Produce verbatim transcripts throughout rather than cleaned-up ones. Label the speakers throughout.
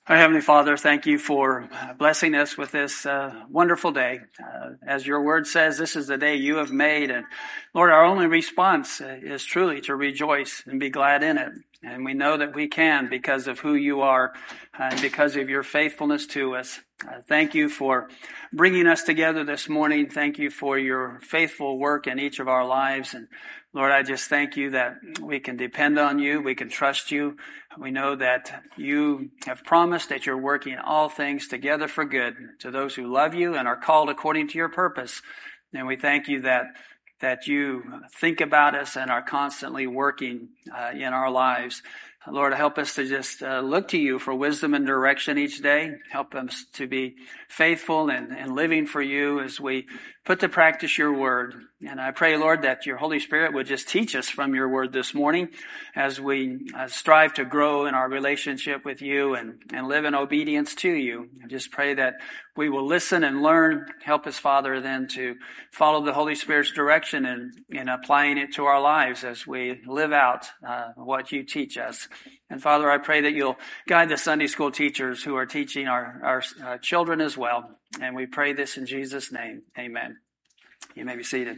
Speaker 1: Our Heavenly Father, thank you for blessing us with this uh, wonderful day. Uh, as your word says, this is the day you have made. And Lord, our only response is truly to rejoice and be glad in it. And we know that we can because of who you are and because of your faithfulness to us. Uh, thank you for bringing us together this morning. Thank you for your faithful work in each of our lives. And Lord, I just thank you that we can depend on you. We can trust you. We know that you have promised that you're working all things together for good to those who love you and are called according to your purpose. And we thank you that that you think about us and are constantly working uh, in our lives. Lord, help us to just uh, look to you for wisdom and direction each day. Help us to be faithful and, and living for you as we put to practice your word. And I pray, Lord, that your Holy Spirit would just teach us from your word this morning as we uh, strive to grow in our relationship with you and, and live in obedience to you. I just pray that we will listen and learn. Help us, Father, then to follow the Holy Spirit's direction and in applying it to our lives as we live out uh, what you teach us. And Father, I pray that you'll guide the Sunday school teachers who are teaching our, our uh, children as well. And we pray this in Jesus' name. Amen. You may be seated.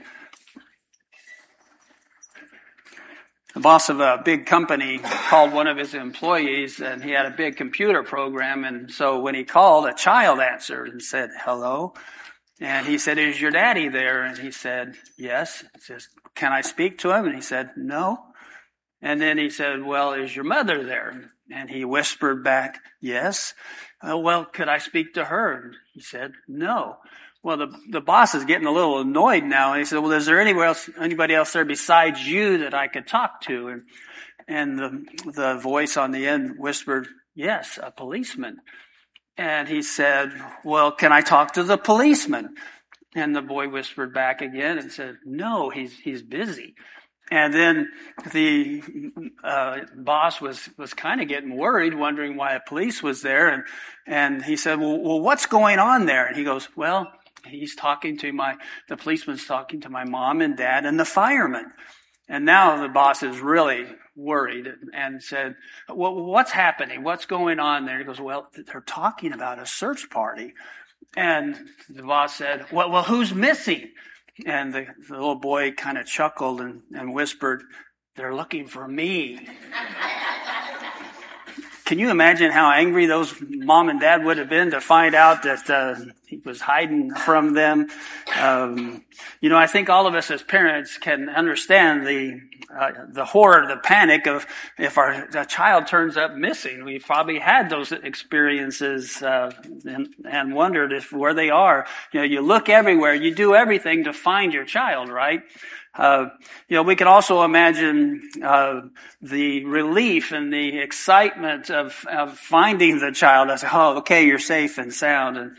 Speaker 1: The boss of a big company called one of his employees, and he had a big computer program. And so when he called, a child answered and said, "Hello." And he said, "Is your daddy there?" And he said, "Yes." He says, "Can I speak to him?" And he said, "No." And then he said, "Well, is your mother there?" And he whispered back, "Yes." "Oh, well, could I speak to her?" And he said, "No." Well, the the boss is getting a little annoyed now. And he said, "Well, is there anywhere else, anybody else there besides you that I could talk to?" And and the the voice on the end whispered, "Yes, a policeman." And he said, "Well, can I talk to the policeman?" And the boy whispered back again and said, "No, he's he's busy." And then the uh, boss was, was kind of getting worried, wondering why a police was there. And, and he said, well, well, what's going on there? And he goes, "Well, he's talking to my, the policeman's talking to my mom and dad and the fireman." And now the boss is really worried and said, "Well, what's happening? What's going on there?" He goes, "Well, they're talking about a search party." And the boss said, well, well, who's missing? And the, the little boy kind of chuckled and, and whispered, "They're looking for me." Can you imagine how angry those mom and dad would have been to find out that uh, he was hiding from them? Um, you know, I think all of us as parents can understand the uh, the horror, the panic of if our a child turns up missing. We've probably had those experiences uh, and, and wondered if where they are. You know, you look everywhere, you do everything to find your child, right? Uh, you know, we can also imagine, uh, the relief and the excitement of, of finding the child. I say, "Oh, okay, you're safe and sound." And,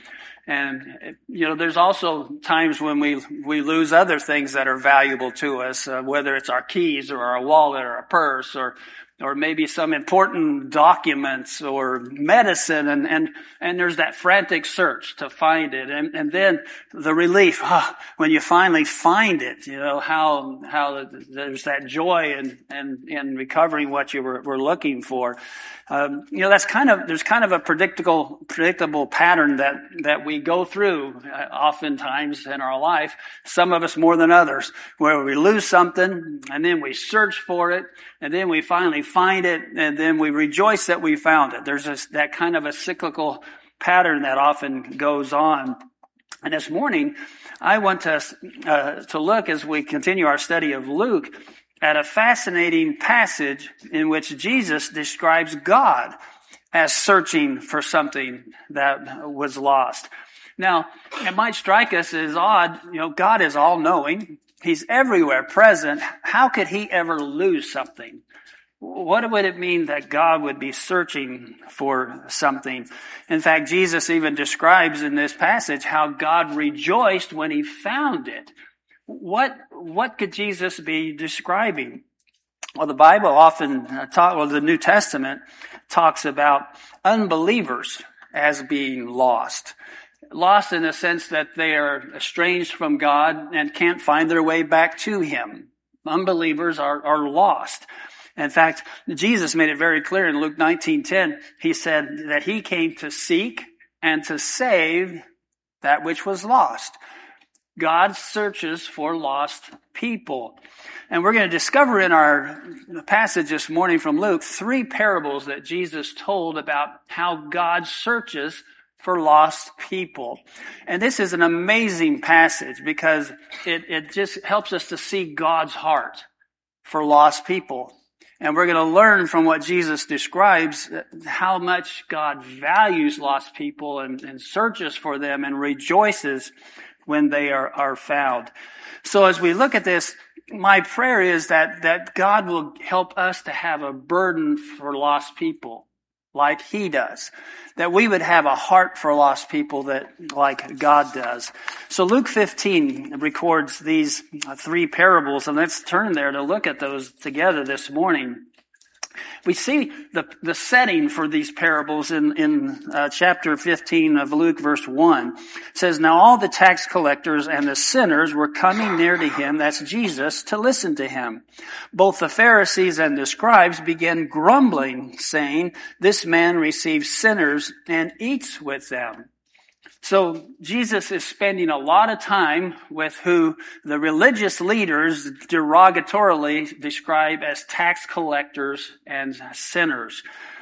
Speaker 1: and, you know, there's also times when we, we lose other things that are valuable to us, uh, whether it's our keys or our wallet or a purse or, or maybe some important documents or medicine, and, and, and there's that frantic search to find it. And, and then the relief, oh, when you finally find it, you know, how, how there's that joy in, in, in recovering what you were, were looking for. Um, you know, that's kind of, there's kind of a predictable, predictable pattern that, that we go through uh, oftentimes in our life, some of us more than others, where we lose something and then we search for it and then we finally find it and then we rejoice that we found it. There's this, that kind of a cyclical pattern that often goes on. And this morning, I want to, uh, to look as we continue our study of Luke at a fascinating passage in which Jesus describes God as searching for something that was lost. Now, it might strike us as odd, you know, God is all-knowing. He's everywhere present. How could he ever lose something? What would it mean that God would be searching for something? In fact, Jesus even describes in this passage how God rejoiced when he found it. What, what could Jesus be describing? Well, the Bible often talk, well, the New Testament talks about unbelievers as being lost. Lost in the sense that they are estranged from God and can't find their way back to him. Unbelievers are, are lost. In fact, Jesus made it very clear in Luke nineteen ten. He said that he came to seek and to save that which was lost. God searches for lost people. And we're going to discover in our passage this morning from Luke three parables that Jesus told about how God searches for lost people. And this is an amazing passage because it, it just helps us to see God's heart for lost people. And we're going to learn from what Jesus describes how much God values lost people and, and searches for them and rejoices when they are, are found. So as we look at this, my prayer is that, that God will help us to have a burden for lost people like he does. That we would have a heart for lost people that like God does. So Luke fifteen records these three parables, and let's turn there to look at those together this morning. We see the, the setting for these parables in, in uh, chapter fifteen of Luke, verse one. It says, "Now all the tax collectors and the sinners were coming near to him," that's Jesus, "to listen to him. Both the Pharisees and the scribes began grumbling, saying, 'This man receives sinners and eats with them.'" So Jesus is spending a lot of time with who the religious leaders derogatorily describe as tax collectors and sinners.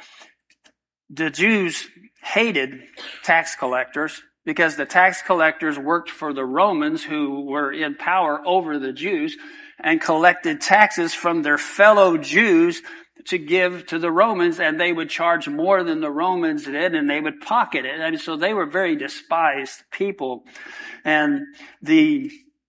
Speaker 1: The Jews hated tax collectors because the tax collectors worked for the Romans who were in power over the Jews and collected taxes from their fellow Jews to give to the Romans, and they would charge more than the Romans did, and they would pocket it. And so they were very despised people. And the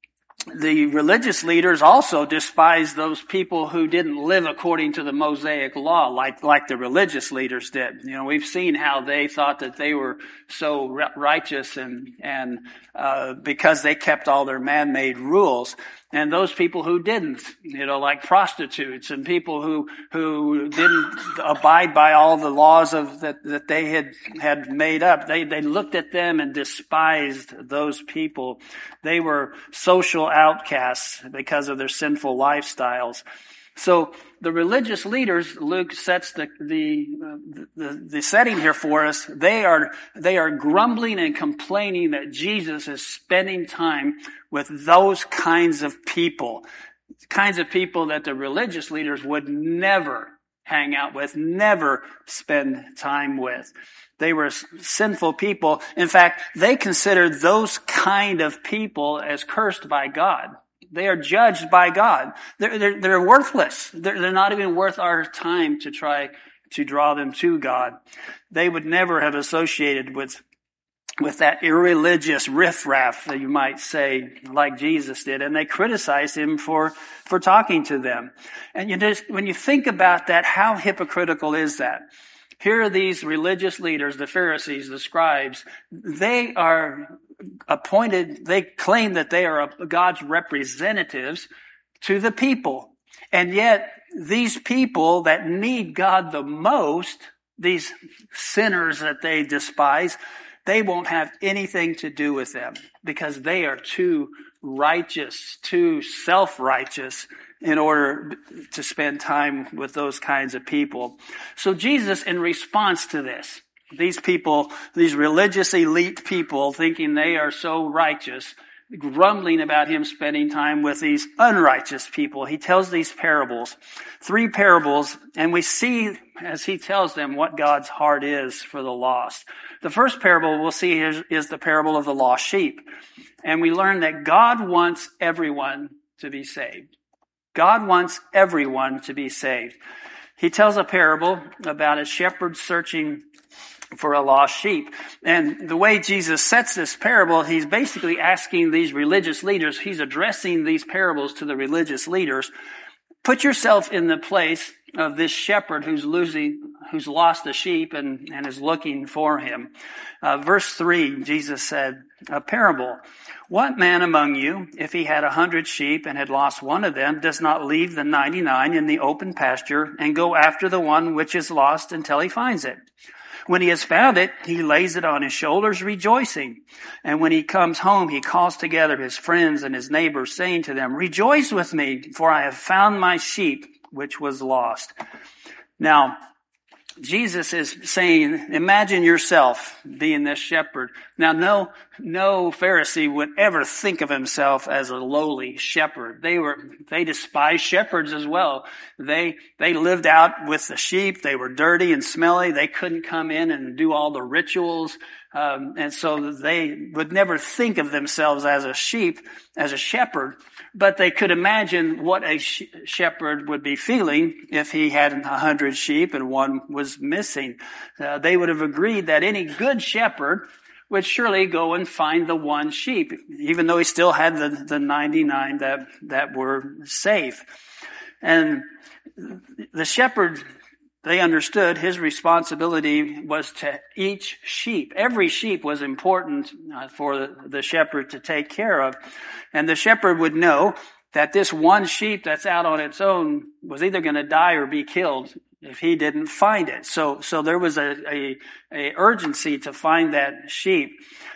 Speaker 1: The religious leaders also despised those people who didn't live according to the Mosaic law, like, like the religious leaders did. You know, we've seen how they thought that they were so righteous and, and, uh, because they kept all their man-made rules. And those people who didn't, you know, like prostitutes and people who, who didn't abide by all the laws of that, that they had, had made up, they, they looked at them and despised those people. They were social outcasts because of their sinful lifestyles. So the religious leaders, Luke sets the, the, the, the setting here for us. They are, they are grumbling and complaining that Jesus is spending time with those kinds of people, kinds of people that the religious leaders would never hang out with, never spend time with. They were sinful people. In fact, they considered those kind of people as cursed by God. They are judged by God. They're, they're, they're worthless. They're, they're not even worth our time to try to draw them to God. They would never have associated with, with that irreligious riffraff, you might say, like Jesus did. And they criticized him for, for talking to them. And you just, when you think about that, how hypocritical is that? Here are these religious leaders, the Pharisees, the scribes. They are appointed, they claim that they are God's representatives to the people. And yet, these people that need God the most, these sinners that they despise, they won't have anything to do with them because they are too righteous, too self-righteous in order to spend time with those kinds of people. So Jesus, in response to this, these people, these religious elite people thinking they are so righteous, grumbling about him spending time with these unrighteous people, he tells these parables, three parables, and we see as he tells them what God's heart is for the lost. The first parable we'll see is, is the parable of the lost sheep. And we learn that God wants everyone to be saved. God wants everyone to be saved. He tells a parable about a shepherd searching for a lost sheep. And the way Jesus sets this parable, he's basically asking these religious leaders, he's addressing these parables to the religious leaders. Put yourself in the place of this shepherd who's losing, who's lost the sheep and, and is looking for him. Uh, verse three, Jesus said, a parable. What man among you, if he had a hundred sheep and had lost one of them, does not leave the ninety-nine in the open pasture and go after the one which is lost until he finds it? When he has found it, he lays it on his shoulders, rejoicing. And when he comes home, he calls together his friends and his neighbors, saying to them, rejoice with me, for I have found my sheep which was lost. Now, Jesus is saying, imagine yourself being this shepherd. Now, no, no Pharisee would ever think of himself as a lowly shepherd. They were, they despised shepherds as well. They, they lived out with the sheep. They were dirty and smelly. They couldn't come in and do all the rituals. Um, and so they would never think of themselves as a sheep, as a shepherd, but they could imagine what a sh- shepherd would be feeling if he had a hundred sheep and one was missing. Uh, they would have agreed that any good shepherd would surely go and find the one sheep, even though he still had the, the ninety-nine that, that were safe. And the shepherd, they understood his responsibility was to each sheep. Every sheep was important for the shepherd to take care of. And the shepherd would know that this one sheep that's out on its own was either going to die or be killed if he didn't find it. So, so there was a, a, a urgency to find that sheep.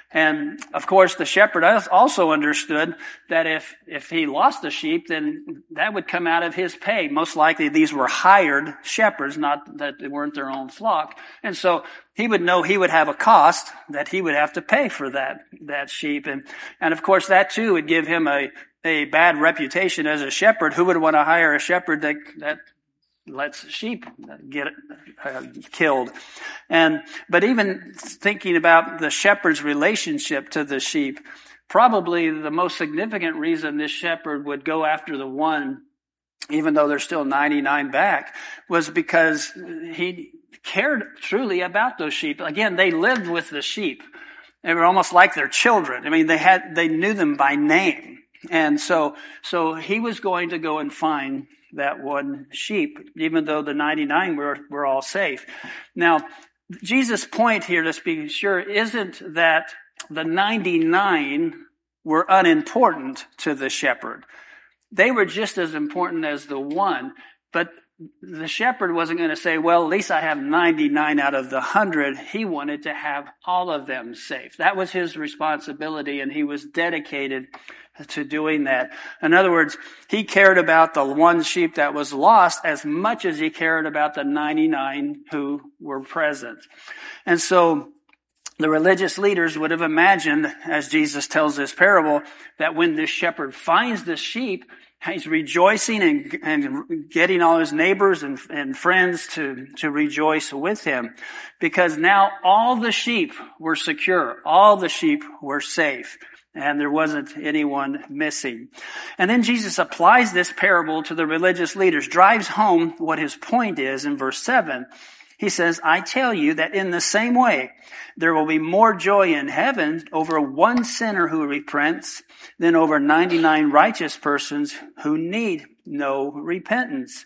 Speaker 1: And of course, the shepherd also understood that if, if he lost the sheep, then that would come out of his pay. Most likely these were hired shepherds, not that they weren't their own flock. And so he would know he would have a cost that he would have to pay for that, that sheep. And, and of course that too would give him a, a bad reputation as a shepherd. Who would want to hire a shepherd that, that lets sheep get uh, killed? And, but even thinking about the shepherd's relationship to the sheep, probably the most significant reason this shepherd would go after the one, even though there's still ninety-nine back, was because he cared truly about those sheep. Again, they lived with the sheep. They were almost like their children. I mean, they had, they knew them by name. And so, so he was going to go and find that one sheep, even though the ninety-nine were, were all safe. Now, Jesus' point here, let's be sure, isn't that the ninety-nine were unimportant to the shepherd. They were just as important as the one, but the shepherd wasn't going to say, well, at least I have ninety-nine out of the one hundred. He wanted to have all of them safe. That was his responsibility, and he was dedicated to doing that. In other words, he cared about the one sheep that was lost as much as he cared about the ninety-nine who were present. And so the religious leaders would have imagined, as Jesus tells this parable, that when this shepherd finds the sheep, he's rejoicing and, and getting all his neighbors and, and friends to, to rejoice with him, because now all the sheep were secure. All the sheep were safe. And there wasn't anyone missing. And then Jesus applies this parable to the religious leaders, drives home what his point is in verse seven. He says, I tell you that in the same way, there will be more joy in heaven over one sinner who repents than over ninety-nine righteous persons who need no repentance.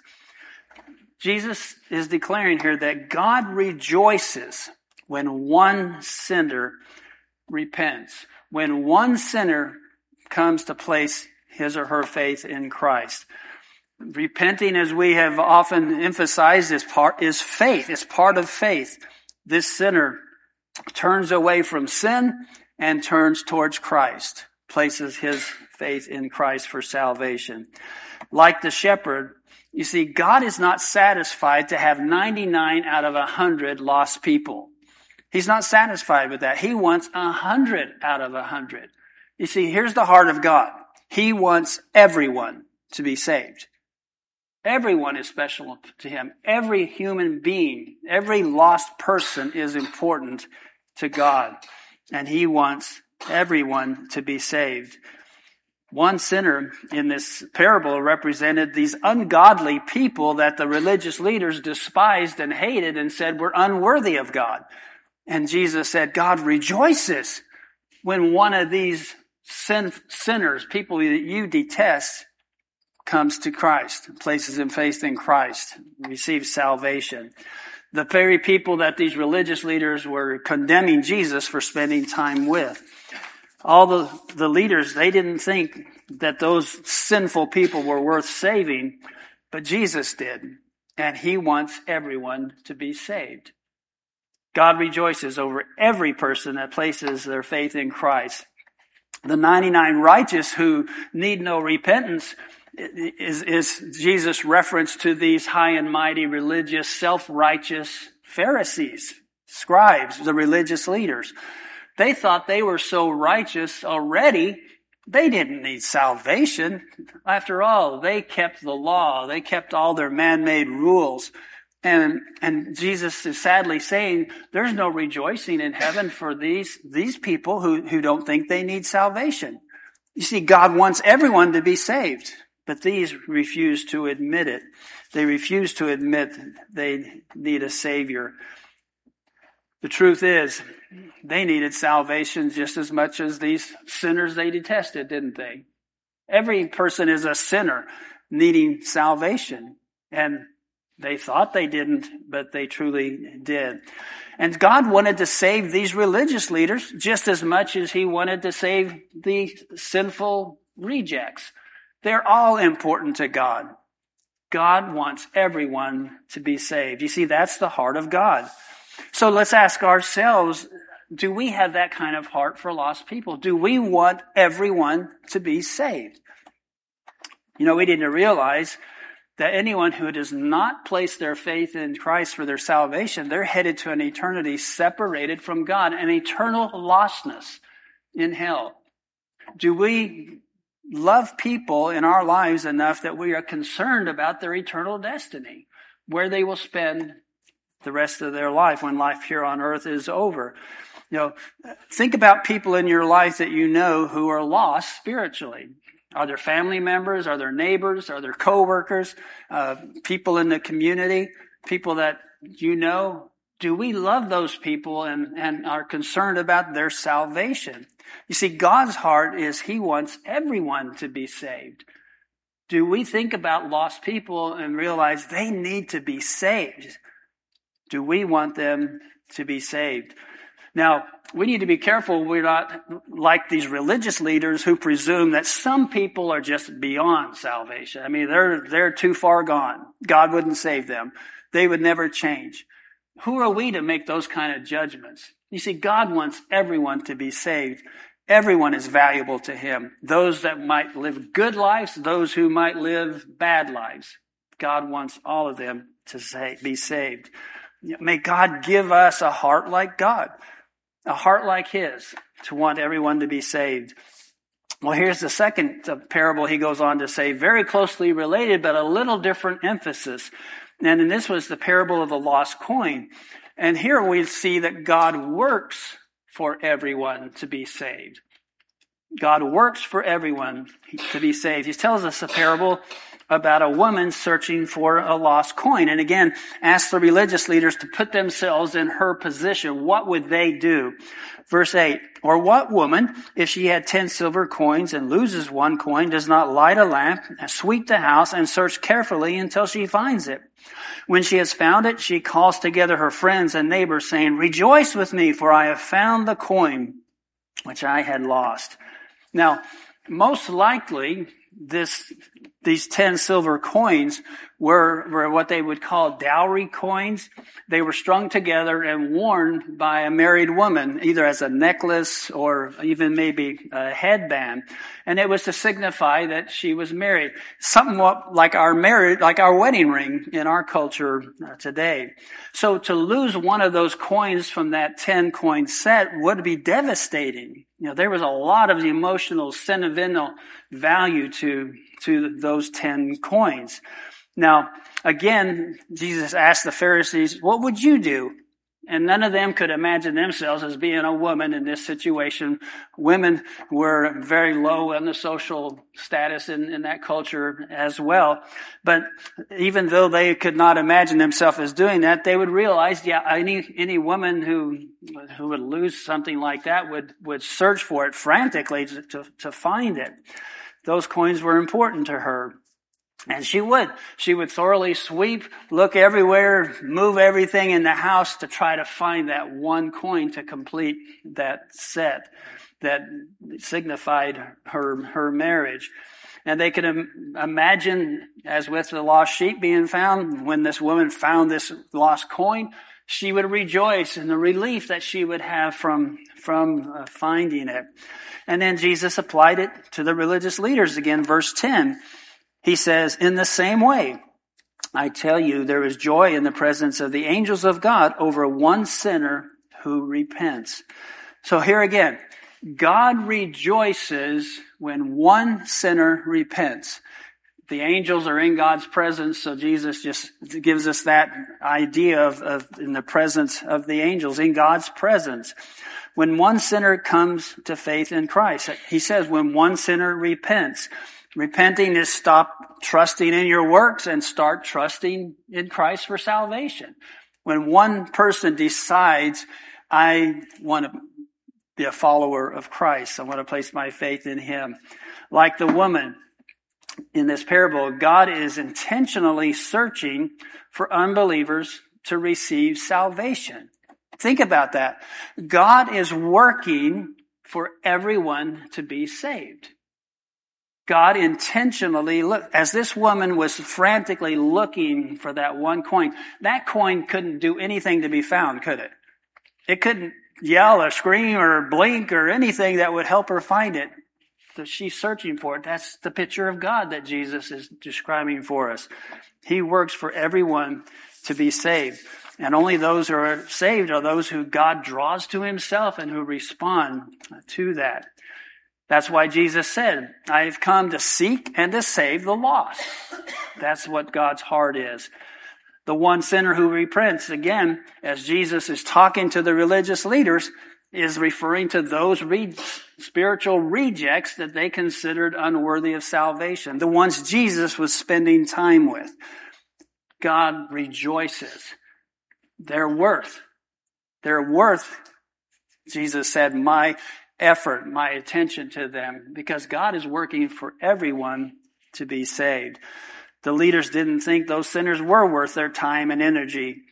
Speaker 1: Jesus is declaring here that God rejoices when one sinner repents. When one sinner comes to place his or her faith in Christ. Repenting, as we have often emphasized, is part, is faith. It's part of faith. This sinner turns away from sin and turns towards Christ, places his faith in Christ for salvation. Like the shepherd, you see, God is not satisfied to have ninety-nine out of one hundred lost people. He's not satisfied with that. He wants a hundred out of a hundred. You see, here's the heart of God. He wants everyone to be saved. Everyone is special to him. Every human being, every lost person is important to God. And he wants everyone to be saved. One sinner in this parable represented these ungodly people that the religious leaders despised and hated and said were unworthy of God. And Jesus said, God rejoices when one of these sin, sinners, people that you detest, comes to Christ, places in faith in Christ, receives salvation. The very people that these religious leaders were condemning Jesus for spending time with. All the, the leaders, they didn't think that those sinful people were worth saving, but Jesus did. And he wants everyone to be saved. God rejoices over every person that places their faith in Christ. The ninety-nine righteous who need no repentance, is, is Jesus' reference to these high and mighty religious, self-righteous Pharisees, scribes, the religious leaders. They thought they were so righteous already, they didn't need salvation. After all, they kept the law. They kept all their man-made rules. And, and Jesus is sadly saying there's no rejoicing in heaven for these, these people who, who don't think they need salvation. You see, God wants everyone to be saved, but these refuse to admit it. They refuse to admit they need a Savior. The truth is, they needed salvation just as much as these sinners they detested, didn't they? Every person is a sinner needing salvation. And they thought they didn't, but they truly did. And God wanted to save these religious leaders just as much as He wanted to save the sinful rejects. They're all important to God. God wants everyone to be saved. You see, that's the heart of God. So let's ask ourselves, do we have that kind of heart for lost people? Do we want everyone to be saved? You know, we need to realize that anyone who does not place their faith in Christ for their salvation, they're headed to an eternity separated from God, an eternal lostness in hell. Do we love people in our lives enough that we are concerned about their eternal destiny, where they will spend the rest of their life when life here on earth is over? You know, think about people in your life that you know who are lost spiritually. Are there family members? Are there neighbors? Are there coworkers? Uh, people in the community? People that you know? Do we love those people and, and are concerned about their salvation? You see, God's heart is He wants everyone to be saved. Do we think about lost people and realize they need to be saved? Do we want them to be saved? Now, we need to be careful we're not like these religious leaders who presume that some people are just beyond salvation. I mean, they're, they're too far gone. God wouldn't save them. They would never change. Who are we to make those kind of judgments? You see, God wants everyone to be saved. Everyone is valuable to Him. Those that might live good lives, those who might live bad lives. God wants all of them to say, be saved. May God give us a heart like God, a heart like His, to want everyone to be saved. Well, here's the second parable He goes on to say, very closely related, but a little different emphasis. And then this was the parable of the lost coin. And here we see that God works for everyone to be saved. God works for everyone to be saved. He tells us a parable about a woman searching for a lost coin. And again, asks the religious leaders to put themselves in her position. What would they do? Verse eight, or what woman, if she had ten silver coins and loses one coin, does not light a lamp and sweep the house and search carefully until she finds it? When she has found it, she calls together her friends and neighbors, saying, rejoice with me, for I have found the coin which I had lost. Now, most likely, this, these ten silver coins were, were what they would call dowry coins. They were strung together and worn by a married woman, either as a necklace or even maybe a headband. And it was to signify that she was married. Somewhat like our marriage, like our wedding ring in our culture today. So to lose one of those coins from that ten coin set would be devastating. You know, there was a lot of emotional, sentimental value to, to those ten coins. Now, again, Jesus asked the Pharisees, what would you do? And none of them could imagine themselves as being a woman in this situation. Women were very low in the social status in, in that culture as well. But even though they could not imagine themselves as doing that, they would realize, yeah, any, any woman who, who would lose something like that would, would search for it frantically to, to, to find it. Those coins were important to her. And she would. She would thoroughly sweep, look everywhere, move everything in the house to try to find that one coin to complete that set that signified her, her marriage. And they could im- imagine, as with the lost sheep being found, when this woman found this lost coin, she would rejoice in the relief that she would have from, from uh, finding it. And then Jesus applied it to the religious leaders again, verse ten. He says, in the same way, I tell you, there is joy in the presence of the angels of God over one sinner who repents. So here again, God rejoices when one sinner repents. The angels are in God's presence, so Jesus just gives us that idea of, of in the presence of the angels, in God's presence. When one sinner comes to faith in Christ, he says when one sinner repents. Repenting is stop trusting in your works and start trusting in Christ for salvation. When one person decides, I want to be a follower of Christ, I want to place my faith in Him. Like the woman in this parable, God is intentionally searching for unbelievers to receive salvation. Think about that. God is working for everyone to be saved. God intentionally look, as this woman was frantically looking for that one coin, that coin couldn't do anything to be found, could it? It couldn't yell or scream or blink or anything that would help her find it. So she's searching for it. That's the picture of God that Jesus is describing for us. He works for everyone to be saved. And only those who are saved are those who God draws to Himself and who respond to that. That's why Jesus said, I have come to seek and to save the lost. That's what God's heart is. The one sinner who repents, again, as Jesus is talking to the religious leaders, is referring to those re- spiritual rejects that they considered unworthy of salvation, the ones Jesus was spending time with. God rejoices. They're worth. They're worth, Jesus said, my effort, my attention to them, because God is working for everyone to be saved. The leaders didn't think those sinners were worth their time and energy,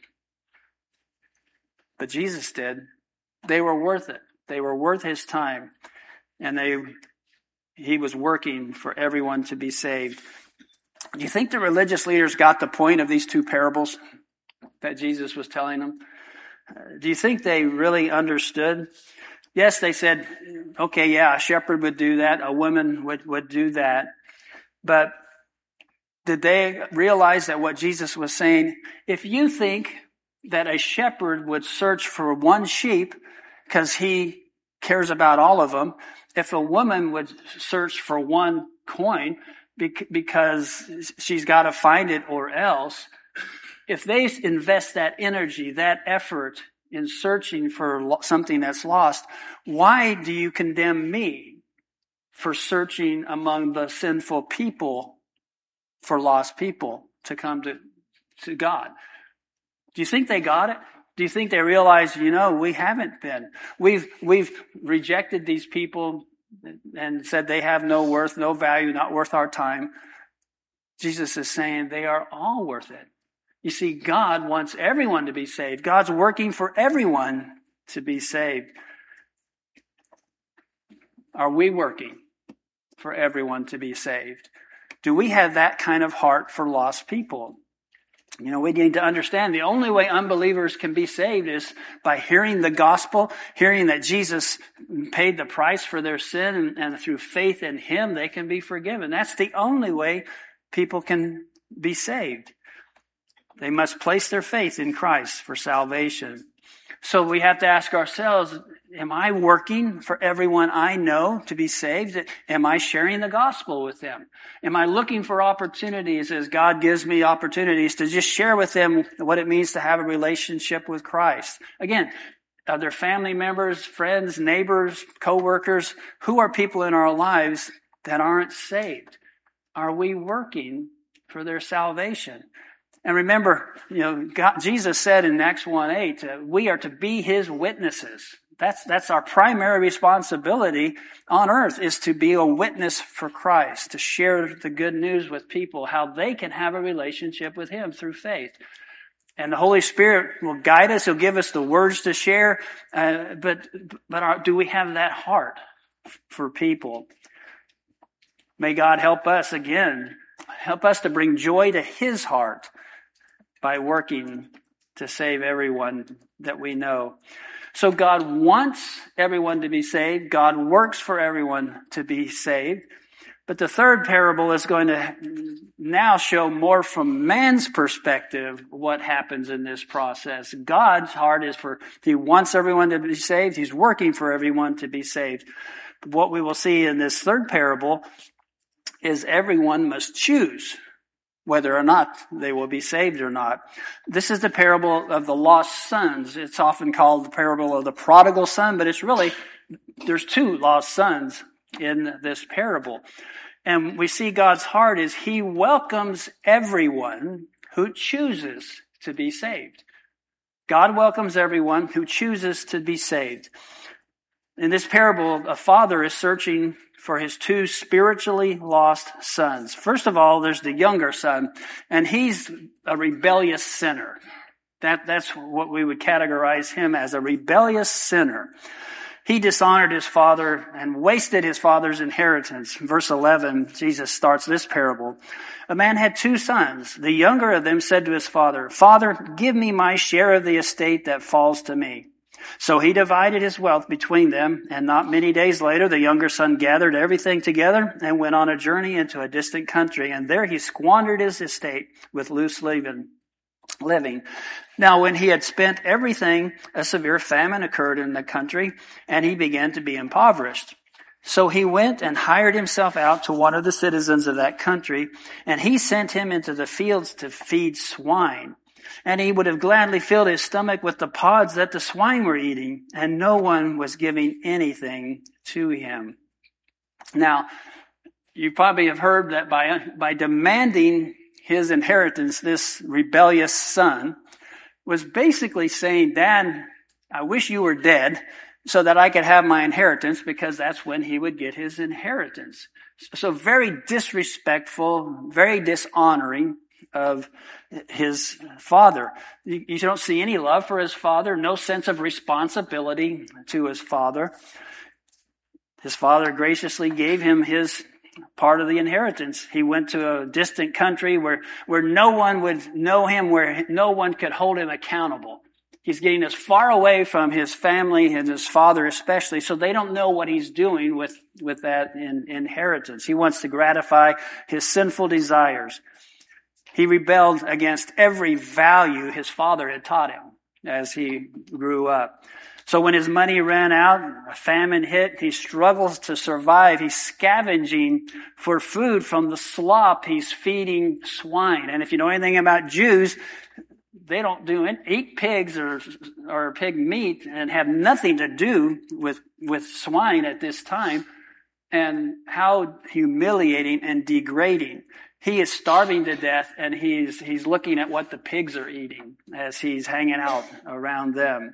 Speaker 1: but Jesus did. They were worth it. They were worth His time, and they He was working for everyone to be saved. Do you think the religious leaders got the point of these two parables that Jesus was telling them? Uh, do you think they really understood? Yes, they said, okay, yeah, a shepherd would do that. A woman would, would do that. But did they realize that what Jesus was saying, if you think that a shepherd would search for one sheep because he cares about all of them, if a woman would search for one coin because she's got to find it or else, if they invest that energy, that effort in searching for something that's lost, why do you condemn me for searching among the sinful people for lost people to come to, to God? Do you think they got it? Do you think they realized, you know, we haven't been. We've, we've rejected these people and said they have no worth, no value, not worth our time. Jesus is saying they are all worth it. You see, God wants everyone to be saved. God's working for everyone to be saved. Are we working for everyone to be saved? Do we have that kind of heart for lost people? You know, we need to understand the only way unbelievers can be saved is by hearing the gospel, hearing that Jesus paid the price for their sin, and, and through faith in Him, they can be forgiven. That's the only way people can be saved. They must place their faith in Christ for salvation. So we have to ask ourselves, am I working for everyone I know to be saved? Am I sharing the gospel with them? Am I looking for opportunities as God gives me opportunities to just share with them what it means to have a relationship with Christ? Again, are there family members, friends, neighbors, co-workers? Who are people in our lives that aren't saved? Are we working for their salvation? And remember, you know, God, Jesus said in Acts one eight, uh, we are to be His witnesses. That's, that's our primary responsibility on earth, is to be a witness for Christ, to share the good news with people, how they can have a relationship with Him through faith. And the Holy Spirit will guide us. He'll give us the words to share. Uh, but, but our, do we have that heart for people? May God help us again, help us to bring joy to His heart by working to save everyone that we know. So God wants everyone to be saved. God works for everyone to be saved. But the third parable is going to now show more from man's perspective what happens in this process. God's heart is for, he wants everyone to be saved. He's working for everyone to be saved. But what we will see in this third parable is everyone must choose whether or not they will be saved or not. This is the parable of the lost sons. It's often called the parable of the prodigal son, but it's really, there's two lost sons in this parable. And we see God's heart is he welcomes everyone who chooses to be saved. God welcomes everyone who chooses to be saved. In this parable, a father is searching for his two spiritually lost sons. First of all, there's the younger son, and he's a rebellious sinner. That, that's what we would categorize him as, a rebellious sinner. He dishonored his father and wasted his father's inheritance. Verse eleven, Jesus starts this parable. A man had two sons. The younger of them said to his father, "Father, give me my share of the estate that falls to me." So he divided his wealth between them, and not many days later, the younger son gathered everything together and went on a journey into a distant country, and there he squandered his estate with loose living. living. Now, when he had spent everything, a severe famine occurred in the country, and he began to be impoverished. So he went and hired himself out to one of the citizens of that country, and he sent him into the fields to feed swine. And he would have gladly filled his stomach with the pods that the swine were eating, and no one was giving anything to him. Now, you probably have heard that by, by demanding his inheritance, this rebellious son was basically saying, "Dad, I wish you were dead so that I could have my inheritance," because that's when he would get his inheritance. So very disrespectful, very dishonoring of his father. You don't see any love for his father, no sense of responsibility to his father. His father graciously gave him his part of the inheritance. He went to a distant country where, where no one would know him, where no one could hold him accountable. He's getting as far away from his family and his father especially, so they don't know what he's doing with, with that in, inheritance. He wants to gratify his sinful desires. He rebelled against every value his father had taught him as he grew up. So when his money ran out, a famine hit, he struggles to survive. He's scavenging for food from the slop he's feeding swine. And if you know anything about Jews, they don't do it, eat pigs or or pig meat and have nothing to do with, with swine at this time. And how humiliating and degrading. He is starving to death, and he's he's looking at what the pigs are eating as he's hanging out around them.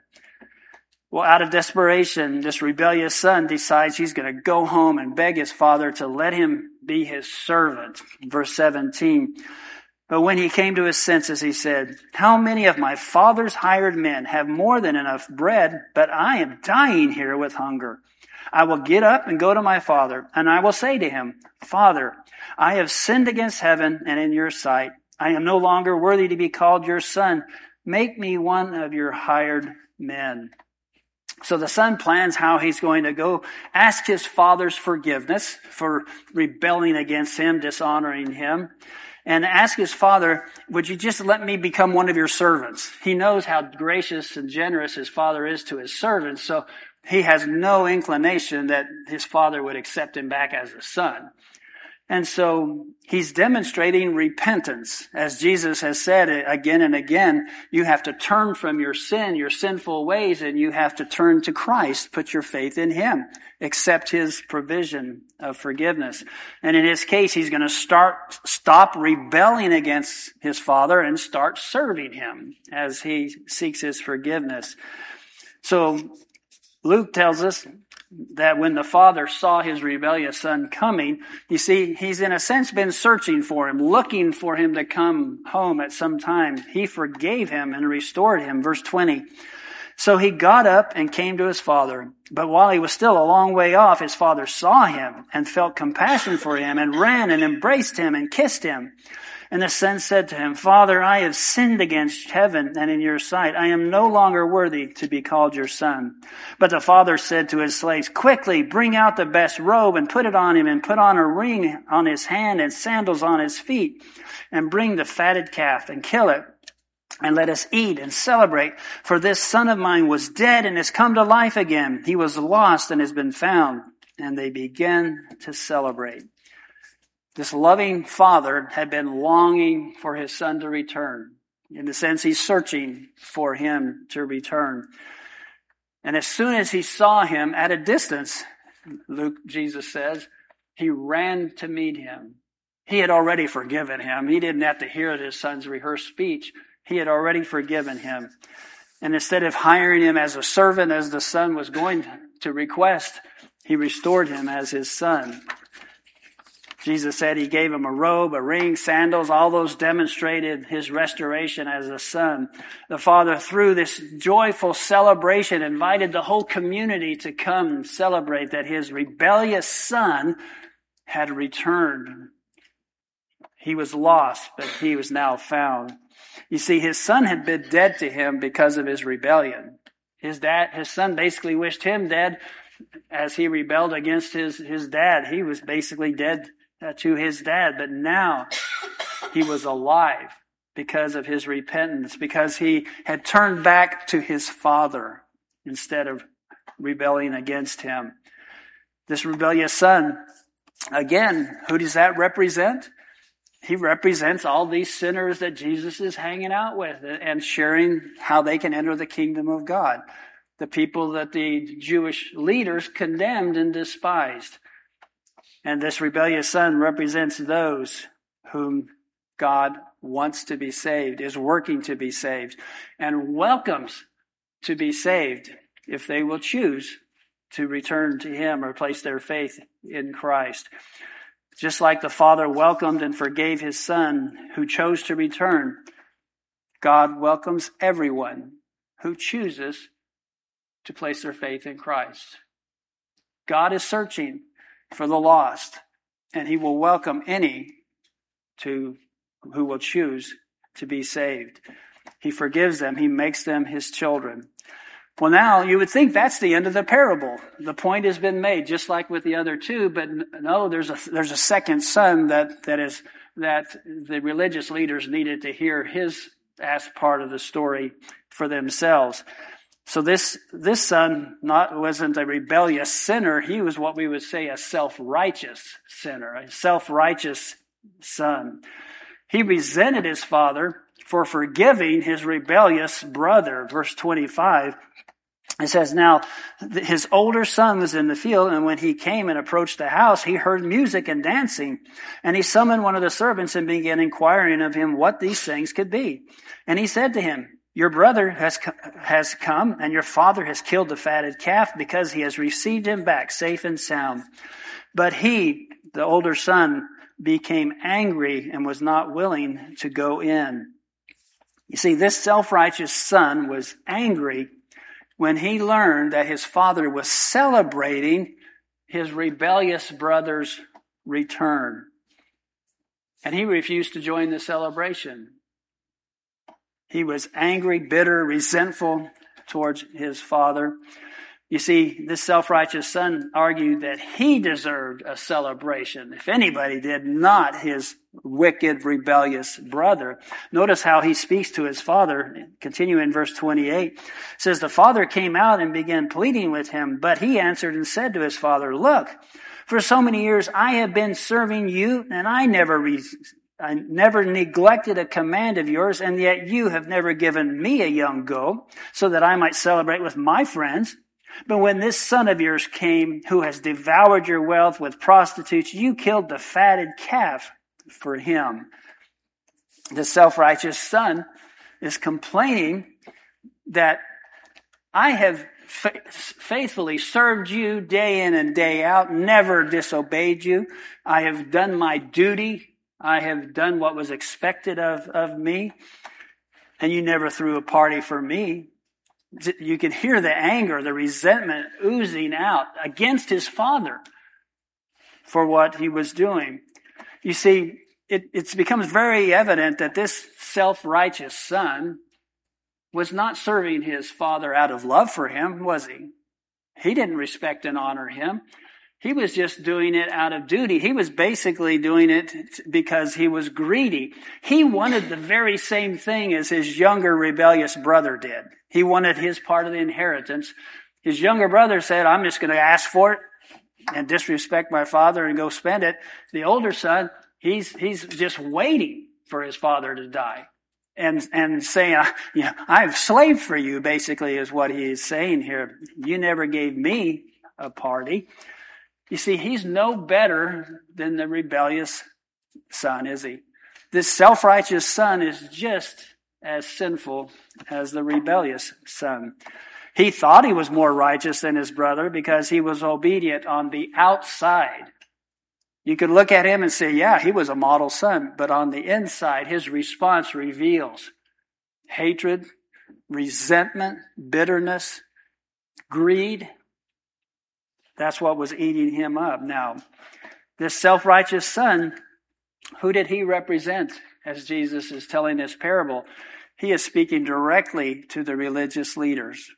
Speaker 1: Well, out of desperation, this rebellious son decides he's going to go home and beg his father to let him be his servant. Verse seventeen. But when he came to his senses, he said, "How many of my father's hired men have more than enough bread, but I am dying here with hunger? I will get up and go to my father, and I will say to him, 'Father, I have sinned against heaven and in your sight. I am no longer worthy to be called your son. Make me one of your hired men.'" So the son plans how he's going to go ask his father's forgiveness for rebelling against him, dishonoring him, and ask his father, "Would you just let me become one of your servants?" He knows how gracious and generous his father is to his servants, so he has no inclination that his father would accept him back as a son. And so he's demonstrating repentance. As Jesus has said again and again, you have to turn from your sin, your sinful ways, and you have to turn to Christ, put your faith in him, accept his provision of forgiveness. And in his case, he's going to start, stop rebelling against his father and start serving him as he seeks his forgiveness. So Luke tells us that when the father saw his rebellious son coming, you see, he's in a sense been searching for him, looking for him to come home at some time. He forgave him and restored him. Verse twenty. So he got up and came to his father. But while he was still a long way off, his father saw him and felt compassion for him and ran and embraced him and kissed him. And the son said to him, Father, I have sinned against heaven and in your sight. I am no longer worthy to be called your son. But the father said to his slaves, quickly bring out the best robe and put it on him, and put on a ring on his hand and sandals on his feet, and bring the fatted calf and kill it. And let us eat and celebrate. For this son of mine was dead and has come to life again. He was lost and has been found. And they began to celebrate. This loving father had been longing for his son to return. In the sense, he's searching for him to return. And as soon as he saw him at a distance, Luke, Jesus says, he ran to meet him. He had already forgiven him. He didn't have to hear his son's rehearsed speech. He had already forgiven him. And instead of hiring him as a servant, as the son was going to request, he restored him as his son. Jesus said he gave him a robe, a ring, sandals. All those demonstrated his restoration as a son. The father, through this joyful celebration, invited the whole community to come and celebrate that his rebellious son had returned. He was lost, but he was now found. You see, his son had been dead to him because of his rebellion. His dad, his son basically wished him dead as he rebelled against his, his dad. He was basically dead to his dad, but now he was alive because of his repentance, because he had turned back to his father instead of rebelling against him. This rebellious son, again, who does that represent? He represents all these sinners that Jesus is hanging out with and sharing how they can enter the kingdom of God. The people that the Jewish leaders condemned and despised. And this rebellious son represents those whom God wants to be saved, is working to be saved, and welcomes to be saved if they will choose to return to him or place their faith in Christ. Just like the father welcomed and forgave his son who chose to return, God welcomes everyone who chooses to place their faith in Christ. God is searching for the lost, and he will welcome any to who will choose to be saved. He forgives them. He makes them his children. Well, now you would think that's the end of the parable. The point has been made, just like with the other two, but no, there's a there's a second son that that is that the religious leaders needed to hear his as part of the story for themselves. So this this son not wasn't a rebellious sinner. He was what we would say a self-righteous sinner, a self-righteous son. He resented his father for forgiving his rebellious brother. Verse twenty-five, it says, now his older son was in the field, and when he came and approached the house, he heard music and dancing. And he summoned one of the servants and began inquiring of him what these things could be. And he said to him, your brother has has come, and your father has killed the fatted calf because he has received him back safe and sound. But he, the older son, became angry and was not willing to go in. You see, this self-righteous son was angry when he learned that his father was celebrating his rebellious brother's return. And he refused to join the celebration. He was angry, bitter, resentful towards his father. You see, this self-righteous son argued that he deserved a celebration, if anybody did, not his wicked, rebellious brother. Notice how he speaks to his father. Continue in verse twenty-eight. It says, the father came out and began pleading with him, but he answered and said to his father, look, for so many years I have been serving you, and I never re- I never neglected a command of yours, and yet you have never given me a young goat so that I might celebrate with my friends. But when this son of yours came, who has devoured your wealth with prostitutes, you killed the fatted calf for him. The self-righteous son is complaining that I have fa- faithfully served you day in and day out, never disobeyed you. I have done my duty. I have done what was expected of, of me, and you never threw a party for me. You could hear the anger, the resentment oozing out against his father for what he was doing. You see, it, it becomes very evident that this self-righteous son was not serving his father out of love for him, was he? He didn't respect and honor him. He was just doing it out of duty. He was basically doing it because he was greedy. He wanted the very same thing as his younger rebellious brother did. He wanted his part of the inheritance. His younger brother said, I'm just going to ask for it and disrespect my father and go spend it. The older son, he's he's just waiting for his father to die. And and saying, you know, I've slaved for you, basically, is what he is saying here. You never gave me a party. You see, he's no better than the rebellious son, is he? This self-righteous son is just as sinful as the rebellious son. He thought he was more righteous than his brother because he was obedient on the outside. You could look at him and say, yeah, he was a model son. But on the inside, his response reveals hatred, resentment, bitterness, greed. That's what was eating him up. Now, this self-righteous son, who did he represent as Jesus is telling this parable? He is speaking directly to the religious leaders.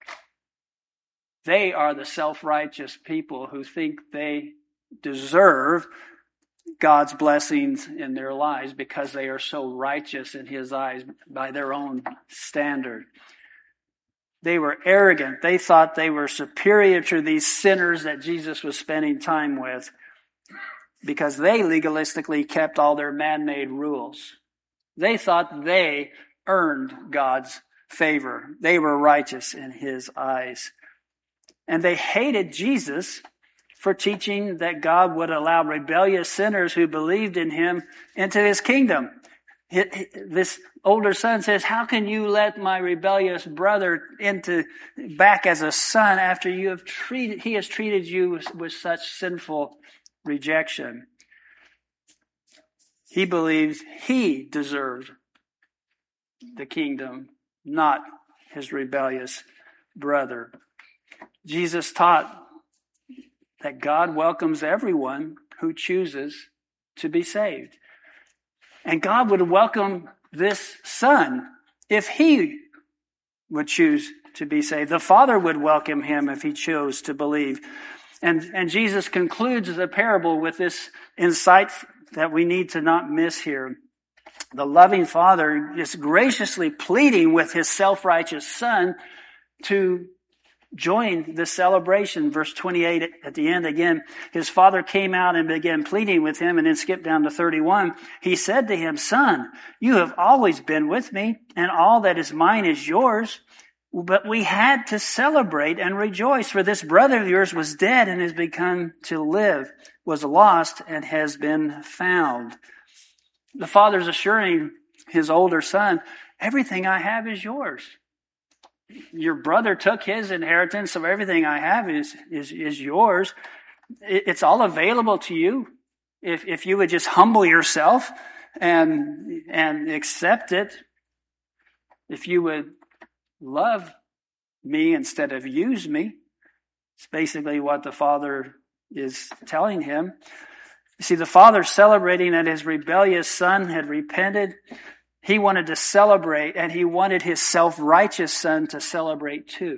Speaker 1: They are the self-righteous people who think they deserve God's blessings in their lives because they are so righteous in his eyes by their own standard. They were arrogant. They thought they were superior to these sinners that Jesus was spending time with because they legalistically kept all their man-made rules. They thought they earned God's favor. They were righteous in his eyes. And they hated Jesus for teaching that God would allow rebellious sinners who believed in him into his kingdom. This older son says, how can you let my rebellious brother into back as a son after you have treated, he has treated you with, with such sinful rejection? He believes he deserved the kingdom, not his rebellious brother. Jesus taught that God welcomes everyone who chooses to be saved. And God would welcome this son if he would choose to be saved. The Father would welcome him if he chose to believe. And, and Jesus concludes the parable with this insight that we need to not miss here. The loving Father is graciously pleading with his self-righteous son to join the celebration. Verse twenty-eight at the end again, his father came out and began pleading with him, and then skip down to thirty-one. He said to him, son, you have always been with me, and all that is mine is yours. But we had to celebrate and rejoice, for this brother of yours was dead and has begun to live, was lost and has been found. The father's assuring his older son, everything I have is yours. Your brother took his inheritance, so everything I have is, is, is yours. It's all available to you if, if you would just humble yourself and, and accept it. If you would love me instead of use me. It's basically what the father is telling him. You see, the father celebrating that his rebellious son had repented. He wanted to celebrate, and he wanted his self-righteous son to celebrate too.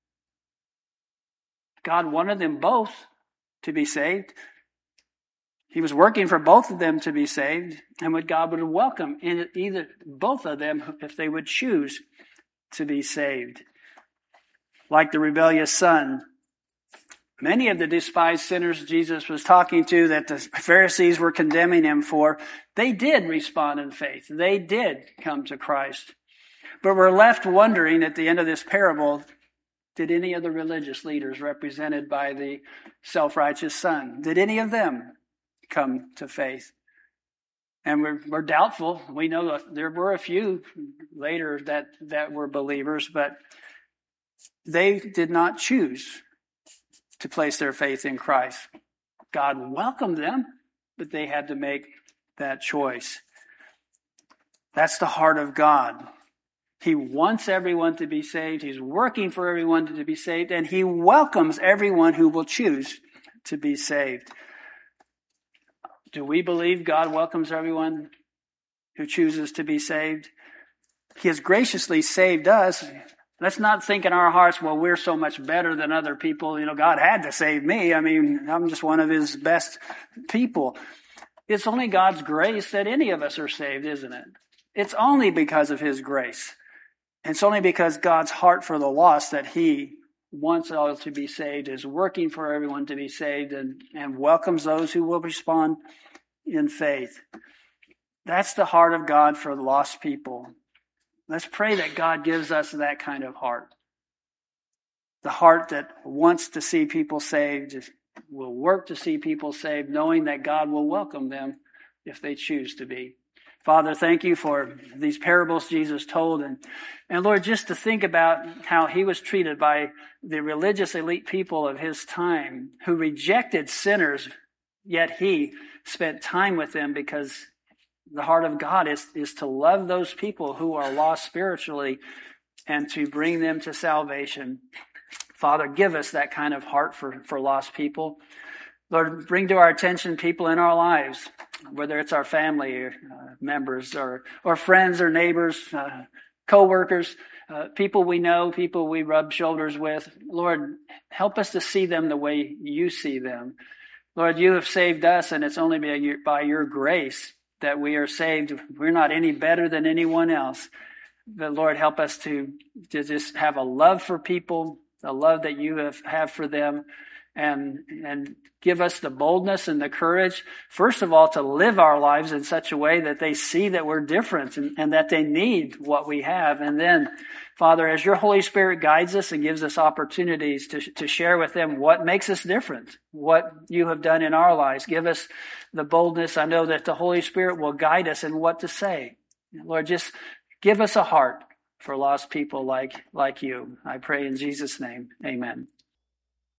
Speaker 1: God wanted them both to be saved. He was working for both of them to be saved, and what God would welcome in either both of them if they would choose to be saved. Like the rebellious son, many of the despised sinners Jesus was talking to that the Pharisees were condemning him for, they did respond in faith. They did come to Christ. But we're left wondering at the end of this parable, did any of the religious leaders represented by the self-righteous son, did any of them come to faith? And we're, we're doubtful. We know that there were a few later that, that were believers, but they did not choose to place their faith in Christ. God welcomed them, but they had to make that choice. That's the heart of God. He wants everyone to be saved. He's working for everyone to be saved, and he welcomes everyone who will choose to be saved. Do we believe God welcomes everyone who chooses to be saved? He has graciously saved us. Let's not think in our hearts, well, we're so much better than other people. You know, God had to save me. I mean, I'm just one of his best people. It's only God's grace that any of us are saved, isn't it? It's only because of his grace. It's only because God's heart for the lost that he wants all to be saved, is working for everyone to be saved, and, and welcomes those who will respond in faith. That's the heart of God for the lost people. Let's pray that God gives us that kind of heart. The heart that wants to see people saved, will work to see people saved, knowing that God will welcome them if they choose to be. Father, thank you for these parables Jesus told. And, and Lord, just to think about how he was treated by the religious elite people of his time who rejected sinners, yet he spent time with them because the heart of God is, is to love those people who are lost spiritually and to bring them to salvation. Father, give us that kind of heart for, for lost people. Lord, bring to our attention people in our lives, whether it's our family or, uh, members or, or friends or neighbors, uh, co-workers, uh, people we know, people we rub shoulders with. Lord, help us to see them the way you see them. Lord, you have saved us, and it's only by your, by your grace that we are saved. We're not any better than anyone else. But Lord, help us to, to just have a love for people, a love that you have, have for them. And, and give us the boldness and the courage, first of all, to live our lives in such a way that they see that we're different and, and that they need what we have. And then, Father, as your Holy Spirit guides us and gives us opportunities to, to share with them what makes us different, what you have done in our lives, give us the boldness. I know that the Holy Spirit will guide us in what to say. Lord, just give us a heart for lost people like, like you. I pray in Jesus' name. Amen.